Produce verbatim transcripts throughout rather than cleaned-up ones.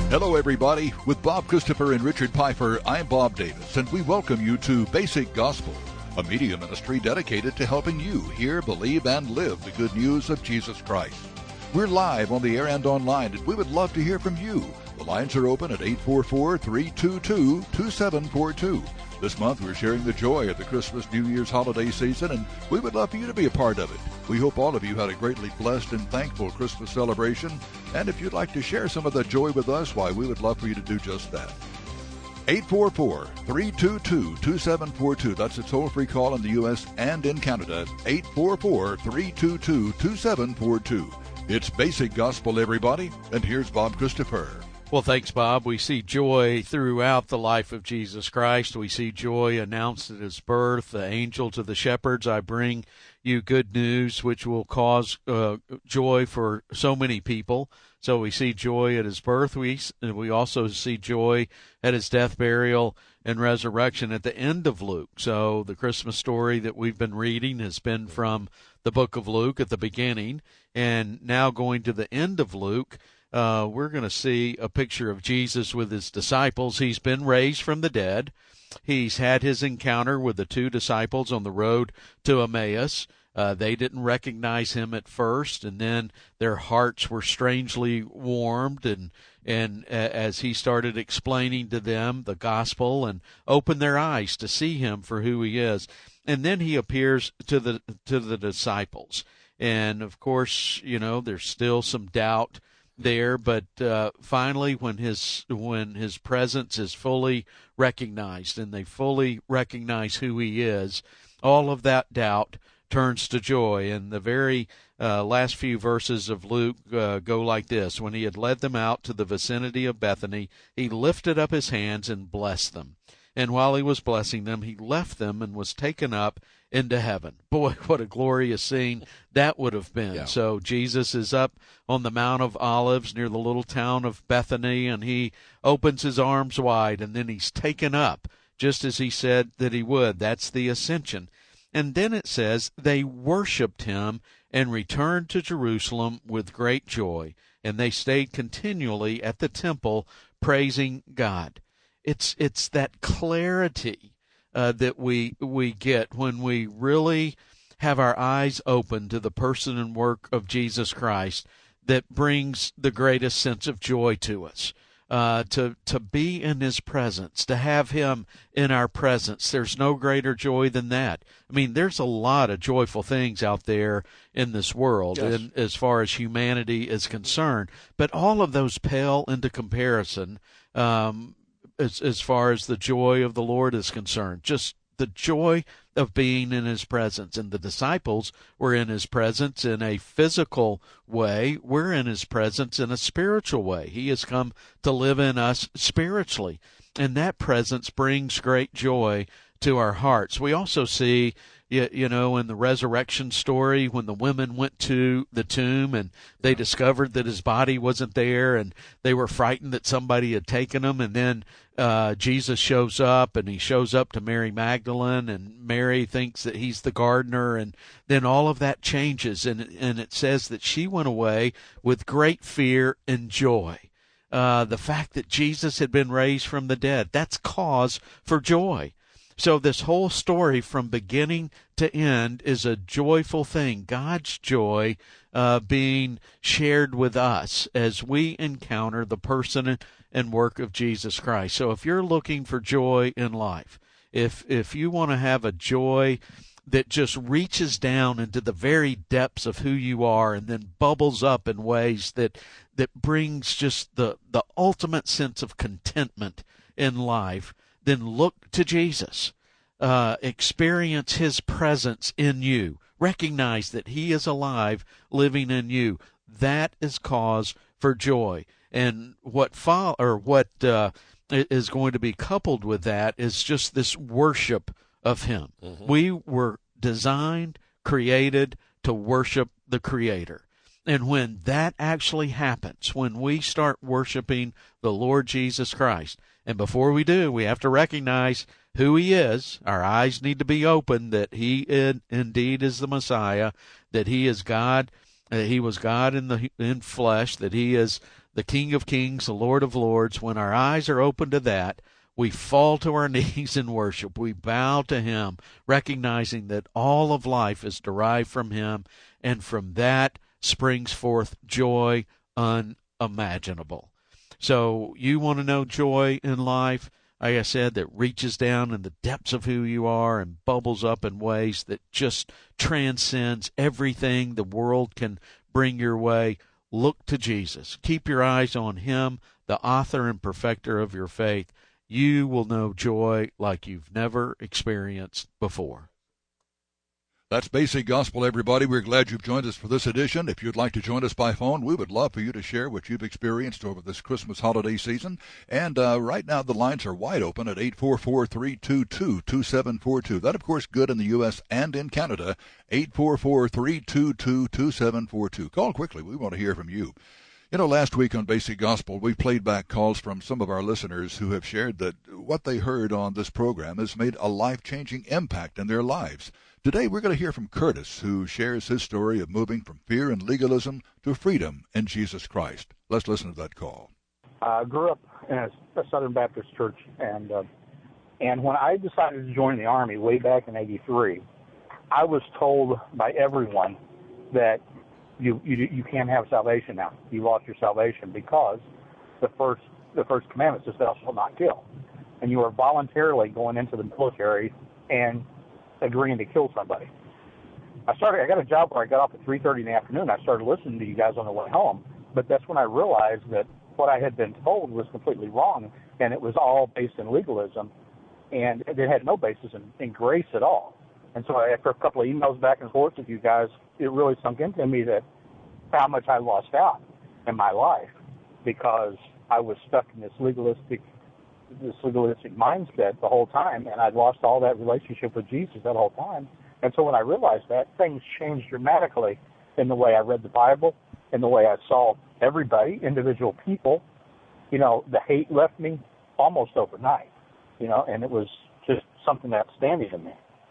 Hello, everybody. With Bob Christopher and Richard Pfeiffer, I'm Bob Davis, and we welcome you to Basic Gospel, a media ministry dedicated to helping you hear, believe, and live the good news of Jesus Christ. We're live on the air and online, and we would love to hear from you. The lines are open at eight four four, three two two, two seven four two. This month, we're sharing the joy of the Christmas, New Year's holiday season, and we would love for you to be a part of it. We hope all of you had a greatly blessed and thankful Christmas celebration, and if you'd like to share some of that joy with us, why, we would love for you to do just that. eight four four, three two two, two seven four two. That's a toll-free call in the U S and in Canada, eight four four, three two two, two seven four two. It's Basic Gospel, everybody, and here's Bob Christopher. Well, thanks, Bob. We see joy throughout the life of Jesus Christ. We see joy announced at his birth. The angel to the shepherds, I bring you good news, which will cause uh, joy for so many people. So we see joy at his birth. We, we also see joy at his death, burial, and resurrection at the end of Luke. So the Christmas story that we've been reading has been from the book of Luke at the beginning, and now going to the end of Luke, Uh, we're going to see a picture of Jesus with his disciples. He's been raised from the dead. He's had his encounter with the two disciples on the road to Emmaus. Uh, they didn't recognize him at first, and then their hearts were strangely warmed, and and uh, as he started explaining to them the gospel and opened their eyes to see him for who he is. And then he appears to the to the disciples. And, of course, you know, there's still some doubt there, but uh, finally when his when his presence is fully recognized and they fully recognize who he is, all of that doubt turns to joy. And the very uh, last few verses of Luke uh, go like this: when he had led them out to the vicinity of Bethany, he lifted up his hands and blessed them. And while he was blessing them, he left them and was taken up into heaven. Boy, what a glorious scene that would have been. Yeah. So Jesus is up on the Mount of Olives near the little town of Bethany, and he opens his arms wide, and then he's taken up, just as he said that he would. That's the ascension. And then it says, they worshiped him and returned to Jerusalem with great joy, and they stayed continually at the temple praising God. It's it's that clarity uh, that we we get when we really have our eyes open to the person and work of Jesus Christ that brings the greatest sense of joy to us. Uh, to to be in his presence, to have him in our presence, there's no greater joy than that. I mean, there's a lot of joyful things out there in this world, yes. in, as far as humanity is concerned, but all of those pale into comparison um As, as far as the joy of the Lord is concerned. Just the joy of being in his presence. And the disciples were in his presence in a physical way. We're in his presence in a spiritual way. He has come to live in us spiritually. And that presence brings great joy to our hearts. We also see, you, you know, in the resurrection story, when the women went to the tomb and they discovered that his body wasn't there, and they were frightened that somebody had taken him, and then uh, Jesus shows up, and he shows up to Mary Magdalene, and Mary thinks that he's the gardener, and then all of that changes, and, and it says that she went away with great fear and joy. Uh, the fact that Jesus had been raised from the dead, that's cause for joy. So this whole story from beginning to end is a joyful thing, God's joy uh, being shared with us as we encounter the person and work of Jesus Christ. So if you're looking for joy in life, if if you want to have a joy that just reaches down into the very depths of who you are and then bubbles up in ways that that brings just the, the ultimate sense of contentment in life, then look to Jesus. Uh, experience his presence in you. Recognize that he is alive, living in you. That is cause for joy. And what fo- or what uh, is going to be coupled with that is just this worship of him. Mm-hmm. We were designed, created to worship the Creator. And when that actually happens, when we start worshiping the Lord Jesus Christ, and before we do, we have to recognize who he is. Our eyes need to be open that he in, indeed is the Messiah, that he is God, that he was God in the in flesh, that he is the King of Kings, the Lord of Lords, when our eyes are open to that, we fall to our knees in worship. We bow to him, recognizing that all of life is derived from him, and from that springs forth joy unimaginable. So you want to know joy in life, like I said, that reaches down in the depths of who you are and bubbles up in ways that just transcends everything the world can bring your way. Look to Jesus. Keep your eyes on him, the author and perfecter of your faith. You will know joy like you've never experienced before. That's Basic Gospel, everybody. We're glad you've joined us for this edition. If you'd like to join us by phone, we would love for you to share what you've experienced over this Christmas holiday season. And uh, right now, the lines are wide open at eight four four, three two two, two seven four two. That, of course, good in the U S and in Canada, eight four four, three two two, two seven four two. Call quickly. We want to hear from you. You know, last week on Basic Gospel, we played back calls from some of our listeners who have shared that what they heard on this program has made a life-changing impact in their lives. Today, we're going to hear from Curtis, who shares his story of moving from fear and legalism to freedom in Jesus Christ. Let's listen to that call. I uh, grew up in a, a Southern Baptist church, and uh, and when I decided to join the Army way back in eighty-three, I was told by everyone that you you you can't have salvation now. You lost your salvation because the first the first commandment says thou shalt not kill, and you are voluntarily going into the military and agreeing to kill somebody. I started. I got a job where I got off at three thirty in the afternoon. I started listening to you guys on the way home, but that's when I realized that what I had been told was completely wrong, and it was all based in legalism, and it had no basis in, in grace at all. And so after a couple of emails back and forth with you guys, it really sunk into me that how much I lost out in my life because I was stuck in this legalistic this legalistic mindset the whole time, and I'd lost all that relationship with Jesus that whole time. And so when I realized that, things changed dramatically in the way I read the Bible, in the way I saw everybody, individual people. You know, the hate left me almost overnight, you know, and it was just something outstanding to me.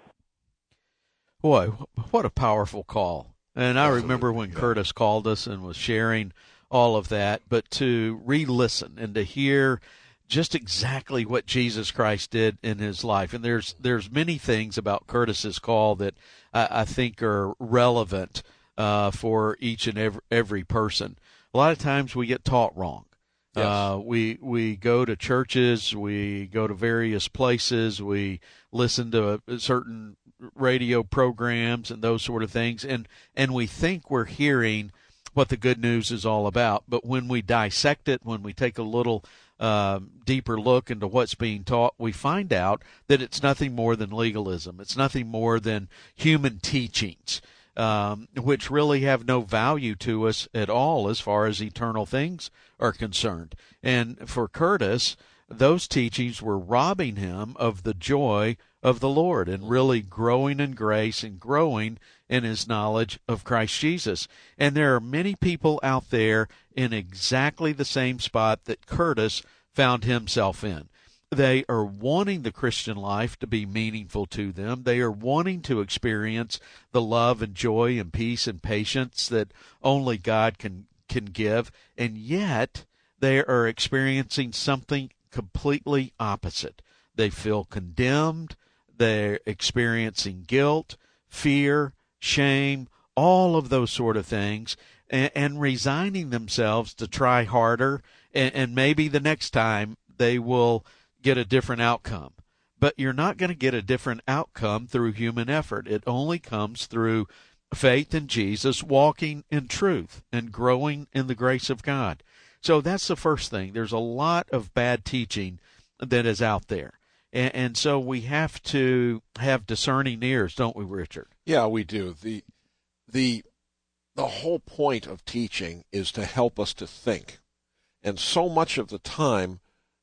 Boy, what a powerful call. And I remember when Curtis called us and was sharing all of that, but to re-listen and to hear just exactly what Jesus Christ did in his life. And there's there's many things about Curtis's call that I, I think are relevant uh, for each and every, every person. A lot of times we get taught wrong. Yes. Uh, we we go to churches, we go to various places, we listen to certain radio programs and those sort of things, and, and we think we're hearing what the good news is all about. But when we dissect it, when we take a little um, deeper look into what's being taught, we find out that it's nothing more than legalism. It's nothing more than human teachings, um, which really have no value to us at all as far as eternal things are concerned. And for Curtis, those teachings were robbing him of the joy of the Lord and really growing in grace and growing in his knowledge of Christ Jesus. And there are many people out there in exactly the same spot that Curtis found himself in. They are wanting the Christian life to be meaningful to them. They are wanting to experience the love and joy and peace and patience that only God can, can give. And yet they are experiencing something completely opposite. They feel condemned. They're experiencing guilt, fear, shame, all of those sort of things, and, and resigning themselves to try harder, and, and maybe the next time they will get a different outcome. But you're not going to get a different outcome through human effort. It only comes through faith in Jesus, walking in truth, and growing in the grace of God. So that's the first thing. There's a lot of bad teaching that is out there. And, and so we have to have discerning ears, don't we, Richard? Yeah, we do. The the the whole point of teaching is to help us to think. And so much of the time,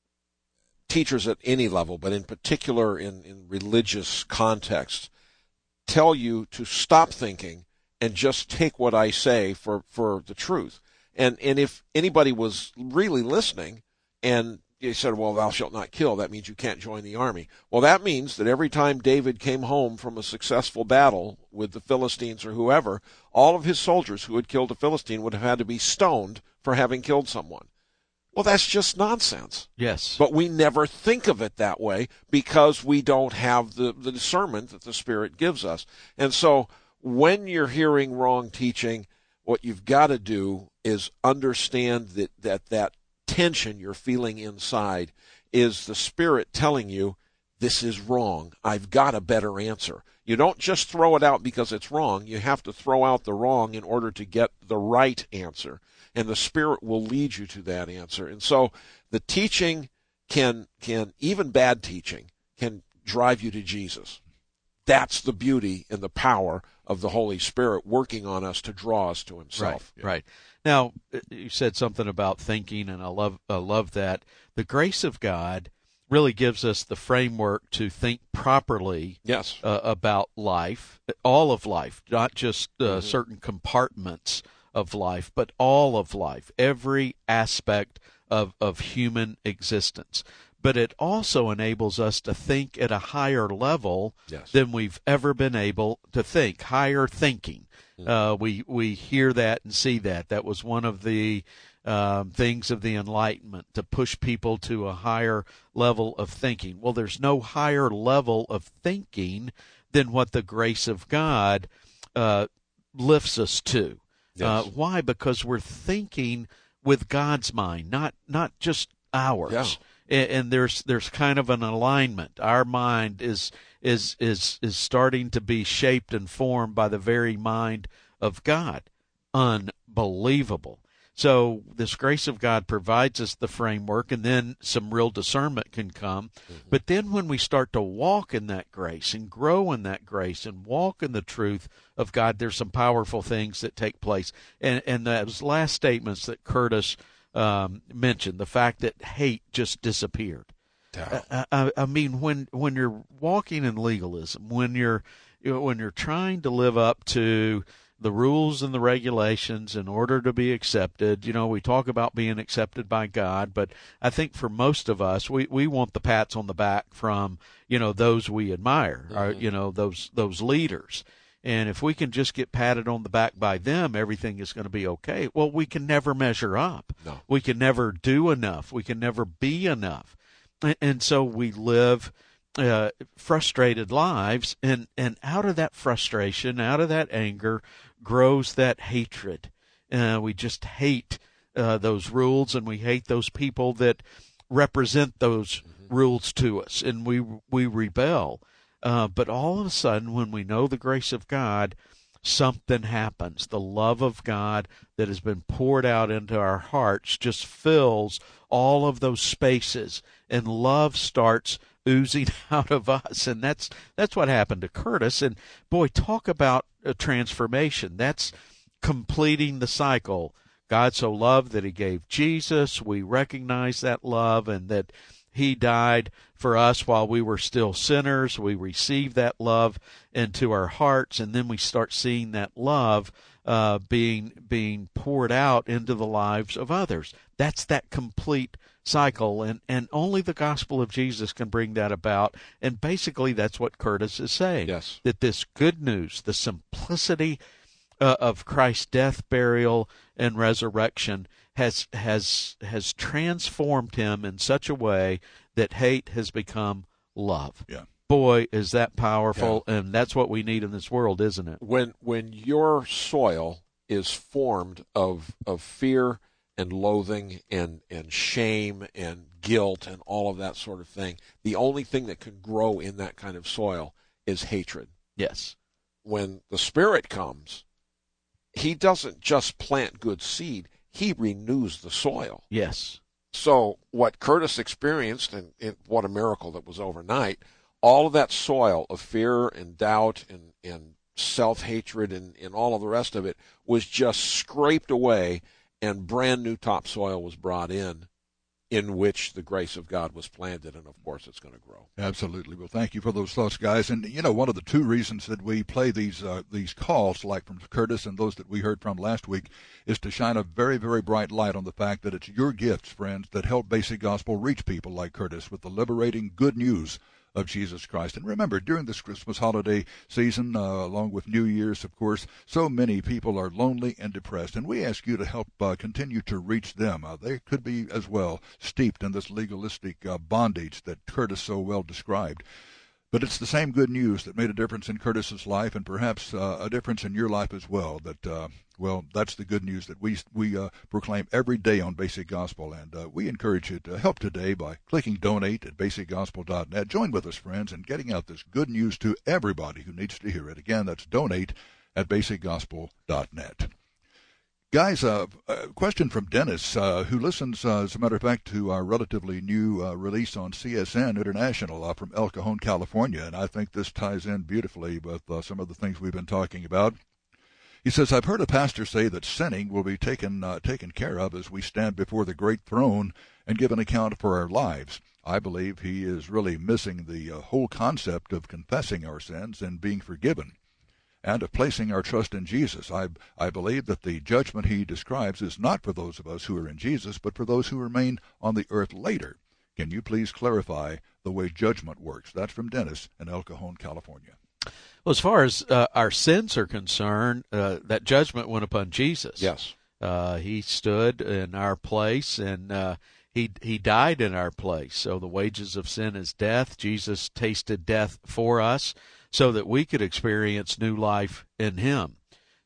teachers at any level, but in particular in, in religious contexts, tell you to stop thinking and just take what I say for, for the truth. And and if anybody was really listening and they said, well, thou shalt not kill, that means you can't join the army. Well, that means that every time David came home from a successful battle with the Philistines or whoever, all of his soldiers who had killed a Philistine would have had to be stoned for having killed someone. Well, that's just nonsense. Yes. But we never think of it that way because we don't have the, the discernment that the Spirit gives us. And so when you're hearing wrong teaching, what you've got to do is understand that that, that tension you're feeling inside is the Spirit telling you, this is wrong. I've got a better answer. You don't just throw it out because it's wrong. You have to throw out the wrong in order to get the right answer. And the Spirit will lead you to that answer. And so the teaching can, can even bad teaching, can drive you to Jesus. That's the beauty and the power of the Holy Spirit working on us to draw us to Himself. Right, right. Now, you said something about thinking, and I love, I love that. The grace of God really gives us the framework to think properly yes. uh, about life, all of life, not just uh, mm-hmm. certain compartments of life, but all of life, every aspect of, of human existence. But it also enables us to think at a higher level yes. than we've ever been able to think, higher thinking. Mm-hmm. Uh, we, we hear that and see that. That was one of the um, things of the Enlightenment, to push people to a higher level of thinking. Well, there's no higher level of thinking than what the grace of God uh, lifts us to. Yes. Uh, why? Because we're thinking with God's mind, not not just ours. Yeah. And, and there's there's kind of an alignment. Our mind is is is is starting to be shaped and formed by the very mind of God. Unbelievable. So this grace of God provides us the framework, and then some real discernment can come. Mm-hmm. But then when we start to walk in that grace and grow in that grace and walk in the truth of God, there's some powerful things that take place. And, and those last statements that Curtis um, mentioned, the fact that hate just disappeared. I, I, I mean, when when you're walking in legalism, when you're you know, when you're trying to live up to the rules and the regulations in order to be accepted. You know, we talk about being accepted by God, but I think for most of us, we, we want the pats on the back from, you know, those we admire, mm-hmm. or, you know, those those leaders. And if we can just get patted on the back by them, everything is going to be okay. Well, we can never measure up. No. We can never do enough. We can never be enough. And, and so we live uh, frustrated lives, and, and out of that frustration, out of that anger, grows that hatred. Uh, we just hate uh, those rules, and we hate those people that represent those mm-hmm. rules to us, and we we rebel. Uh, but all of a sudden, when we know the grace of God, something happens. The love of God that has been poured out into our hearts just fills all of those spaces, and love starts oozing out of us. And that's that's what happened to Curtis. And boy, talk about a transformation. That's completing the cycle. God so loved that He gave Jesus. We recognize that love and that He died for us while we were still sinners. We receive that love into our hearts, and then we start seeing that love uh, being being poured out into the lives of others. That's that complete cycle, and, and only the gospel of Jesus can bring that about. And basically that's what Curtis is saying. Yes. That this good news, the simplicity uh, of Christ's death, burial, and resurrection has has has transformed him in such a way that hate has become love. Yeah. Boy, is that powerful, yeah. And that's what we need in this world, isn't it? When when your soil is formed of of fear and loathing and, and shame and guilt and all of that sort of thing, the only thing that can grow in that kind of soil is hatred. Yes. When the Spirit comes, He doesn't just plant good seed, He renews the soil. Yes. So what Curtis experienced, and, and what a miracle that was overnight, all of that soil of fear and doubt and, and self-hatred and, and all of the rest of it was just scraped away, and brand new topsoil was brought in, in which the grace of God was planted, and of course it's going to grow. Absolutely. Well, thank you for those thoughts, guys. And, you know, one of the two reasons that we play these uh, these calls, like from Curtis and those that we heard from last week, is to shine a very, very bright light on the fact that it's your gifts, friends, that help Basic Gospel reach people like Curtis with the liberating good news of Jesus Christ. And remember, during this Christmas holiday season, uh, along with New Year's, of course, so many people are lonely and depressed, and we ask you to help uh, continue to reach them. Uh, they could be as well steeped in this legalistic uh, bondage that Curtis so well described. But it's the same good news that made a difference in Curtis's life, and perhaps uh, a difference in your life as well. That uh, well, that's the good news that we we uh, proclaim every day on Basic Gospel, and uh, we encourage you to help today by clicking donate at basic gospel dot net. Join with us, friends, in getting out this good news to everybody who needs to hear it. Again, that's donate at basic gospel dot net. Guys, uh, a question from Dennis, uh, who listens, uh, as a matter of fact, to our relatively new uh, release on C S N International uh, from El Cajon, California, and I think this ties in beautifully with uh, some of the things we've been talking about. He says, I've heard a pastor say that sinning will be taken uh, taken care of as we stand before the great throne and give an account for our lives. I believe he is really missing the uh, whole concept of confessing our sins and being forgiven, and of placing our trust in Jesus. I, I believe that the judgment he describes is not for those of us who are in Jesus, but for those who remain on the earth later. Can you please clarify the way judgment works? That's from Dennis in El Cajon, California. Well, as far as uh, our sins are concerned, uh, that judgment went upon Jesus. Yes. Uh, he stood in our place, and uh, he he died in our place. So the wages of sin is death. Jesus tasted death for us, so that we could experience new life in him.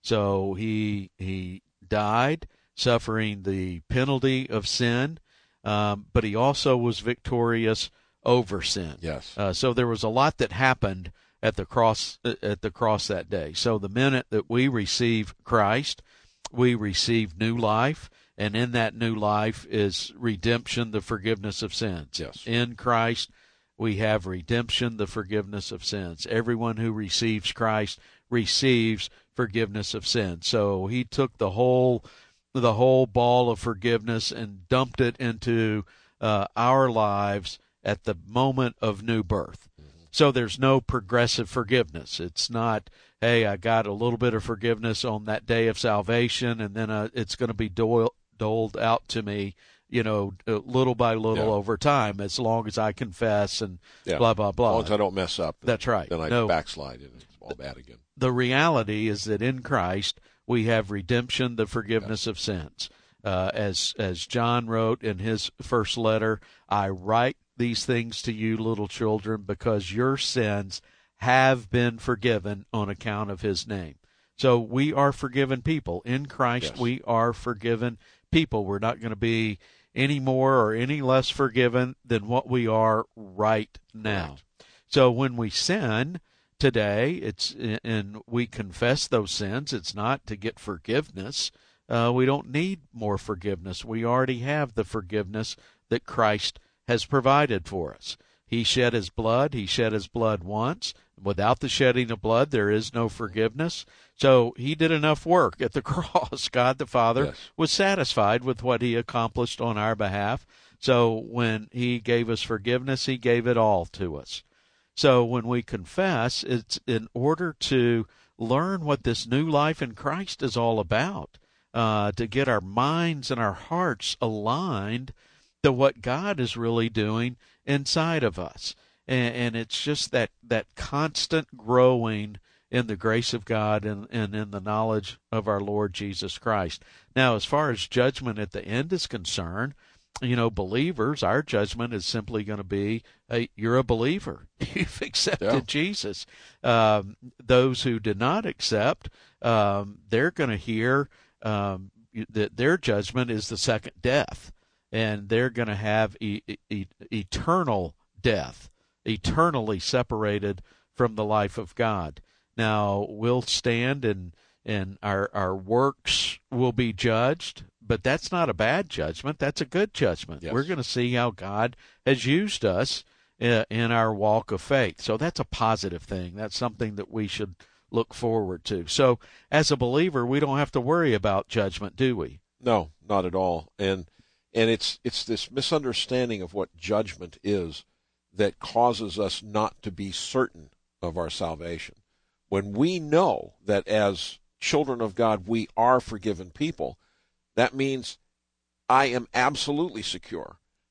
So he he died, suffering the penalty of sin, um, but he also was victorious over sin. Yes. Uh, so there was a lot that happened at the cross at the cross that day. So the minute that we receive Christ, we receive new life, and in that new life is redemption, the forgiveness of sins. Yes. In Christ, we have redemption, the forgiveness of sins. Everyone who receives Christ receives forgiveness of sins. So he took the whole the whole ball of forgiveness and dumped it into uh, our lives at the moment of new birth. Mm-hmm. So there's no progressive forgiveness. It's not, hey, I got a little bit of forgiveness on that day of salvation, and then uh, it's going to be dole, doled out to me, you know, little by little yeah. over time, as long as I confess and yeah. blah, blah, blah. As long as I don't mess up. That's right. Then I no, backslide and it's all bad again. The reality is that in Christ we have redemption, the forgiveness yes. of sins. Uh, as as John wrote in his first letter, I write these things to you, little children, because your sins have been forgiven on account of his name. So we are forgiven people. In Christ yes. we are forgiven people. We're not going to be any more or any less forgiven than what we are right now. Right. So when we sin today, it's and we confess those sins, it's not to get forgiveness. Uh, we don't need more forgiveness. We already have the forgiveness that Christ has provided for us. He shed his blood. He shed his blood once. Without the shedding of blood, there is no forgiveness. So he did enough work at the cross. God the Father yes. was satisfied with what he accomplished on our behalf. So when he gave us forgiveness, he gave it all to us. So when we confess, it's in order to learn what this new life in Christ is all about, uh, to get our minds and our hearts aligned to what God is really doing inside of us. And, and it's just that, that constant growing in the grace of God and, and in the knowledge of our Lord Jesus Christ. Now, as far as judgment at the end is concerned, you know, believers, our judgment is simply going to be, hey, you're a believer. You've accepted yeah. Jesus. Um, those who did not accept, um, they're going to hear um, that their judgment is the second death, and they're going to have e- e- eternal death, eternally separated from the life of God. Now, we'll stand and, and our, our works will be judged, but that's not a bad judgment. That's a good judgment. Yes. We're going to see how God has used us uh, in our walk of faith. So that's a positive thing. That's something that we should look forward to. So as a believer, we don't have to worry about judgment, do we? No, not at all. And and it's it's this misunderstanding of what judgment is that causes us not to be certain of our salvation. When we know that as children of God we are forgiven people, that means I am absolutely secure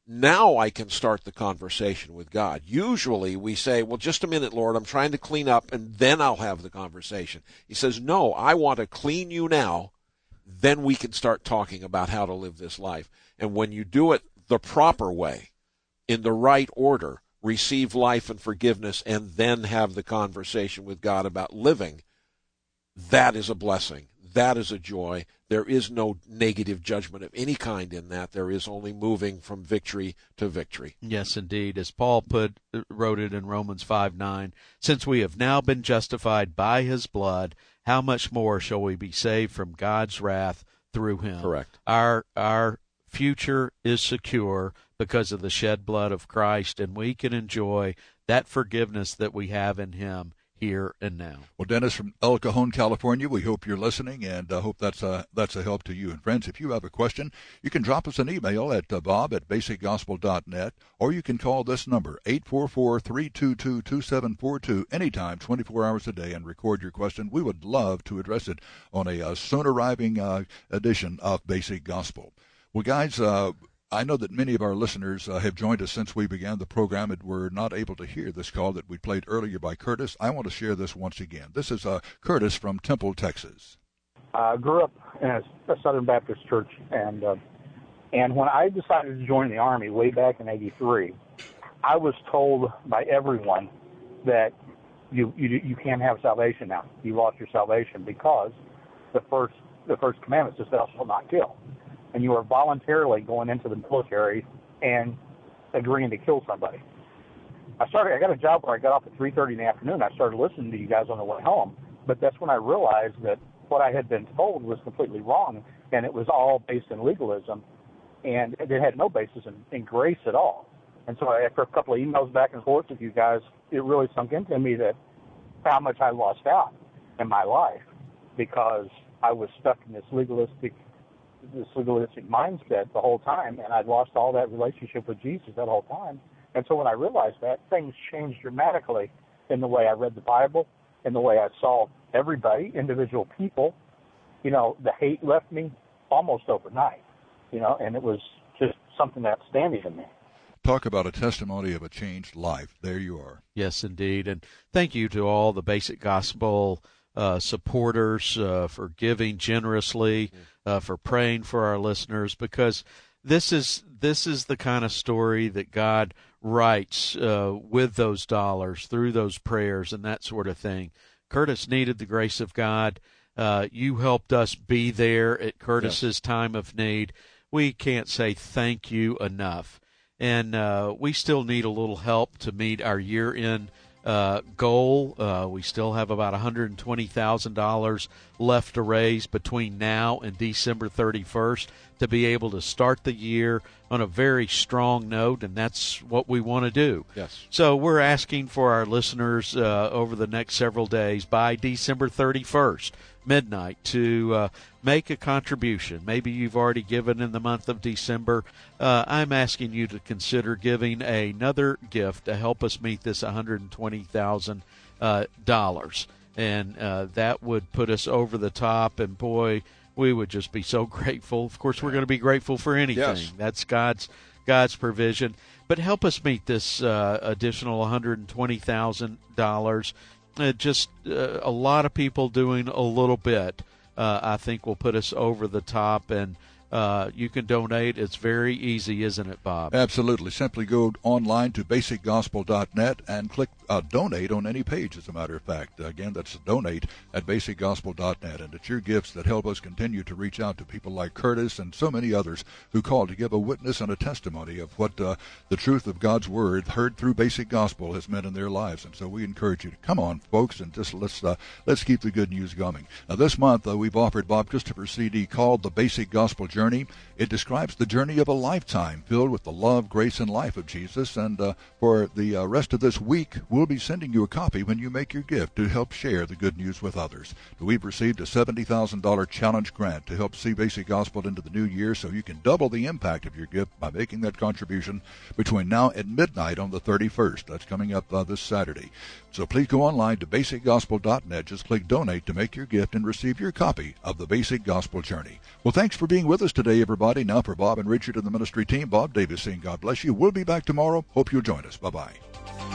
now I can start the conversation with God. Usually we say, well, just a minute, Lord, I'm trying to clean up, and then I'll have the conversation. He says, no, I want to clean you now, then we can start talking about how to live this life. And when you do it the proper way, in the right order, receive life and forgiveness, and then have the conversation with God about living, that is a blessing. That is a joy. There is no negative judgment of any kind in that. There is only moving from victory to victory. Yes, indeed. As Paul put wrote it in Romans five nine, since we have now been justified by his blood, how much more shall we be saved from God's wrath through him? Correct. Our our future is secure because of the shed blood of Christ, and we can enjoy that forgiveness that we have in him here and now. Well, Dennis from El Cajon, California, we hope you're listening, and I uh, hope that's a, that's a help to you. And friends, if you have a question, you can drop us an email at uh, bob at basic gospel dot net, or you can call this number, eight four four, three two two, two seven four two, anytime, twenty-four hours a day, and record your question. We would love to address it on a uh, soon-arriving uh, edition of Basic Gospel. Well, guys, uh, I know that many of our listeners uh, have joined us since we began the program and were not able to hear this call that we played earlier by Curtis. I want to share this once again. This is uh, Curtis from Temple, Texas. I uh, grew up in a, a Southern Baptist church, and uh, and when I decided to join the Army way back in eighty-three, I was told by everyone that you you, you can't have salvation now. You lost your salvation because the first the first commandment says, thou shalt not kill. And you are voluntarily going into the military and agreeing to kill somebody. I started. I got a job where I got off at three thirty in the afternoon. I started listening to you guys on the way home, but that's when I realized that what I had been told was completely wrong, and it was all based in legalism, and it had no basis in, in grace at all. And so after a couple of emails back and forth with you guys, it really sunk into me that how much I lost out in my life because I was stuck in this legalistic this legalistic mindset the whole time, and I'd lost all that relationship with Jesus that whole time. And so when I realized that, things changed dramatically in the way I read the Bible, in the way I saw everybody, individual people. You know, the hate left me almost overnight, you know, and it was just something outstanding to me. Talk about a testimony of a changed life. There you are. Yes, indeed. And thank you to all the Basic Gospel uh, supporters uh, for giving generously, uh, for praying for our listeners, because this is this is the kind of story that God writes uh, with those dollars, through those prayers and that sort of thing. Curtis needed the grace of God. Uh, you helped us be there at Curtis's yes. time of need. We can't say thank you enough. And uh, we still need a little help to meet our year-end uh, goal. Uh, we still have about one hundred twenty thousand dollars left to raise between now and December thirty-first to be able to start the year on a very strong note, and that's what we want to do. Yes. So we're asking for our listeners uh, over the next several days by December thirty-first, midnight, to uh, make a contribution. Maybe you've already given in the month of December. Uh, I'm asking you to consider giving another gift to help us meet this one hundred twenty thousand dollars. Uh, and uh, that would put us over the top, and boy, we would just be so grateful. Of course, we're going to be grateful for anything. Yes. That's God's God's provision. But help us meet this uh, additional one hundred twenty thousand dollars. Uh, just uh, a lot of people doing a little bit, uh, I think, will put us over the top. And uh, you can donate. It's very easy, isn't it, Bob? Absolutely. Simply go online to basic gospel dot net and click uh, donate on any page, as a matter of fact. Again, that's donate at basic gospel dot net. And it's your gifts that help us continue to reach out to people like Curtis and so many others who call to give a witness and a testimony of what uh, the truth of God's Word, heard through Basic Gospel, has meant in their lives. And so we encourage you to come on, folks, and just let's uh, let's keep the good news going. Now, this month, uh, we've offered Bob Christopher's C D called The Basic Gospel Journey. It describes the journey of a lifetime filled with the love, grace, and life of Jesus. And uh, for the uh, rest of this week, we'll we'll be sending you a copy when you make your gift to help share the good news with others. We've received a seventy thousand dollars challenge grant to help see Basic Gospel into the new year, so you can double the impact of your gift by making that contribution between now and midnight on the thirty-first. That's coming up uh, this Saturday. So please go online to basic gospel dot net. Just click Donate to make your gift and receive your copy of the Basic Gospel Journey. Well, thanks for being with us today, everybody. Now for Bob and Richard and the ministry team, Bob Davis saying God bless you. We'll be back tomorrow. Hope you'll join us. Bye-bye.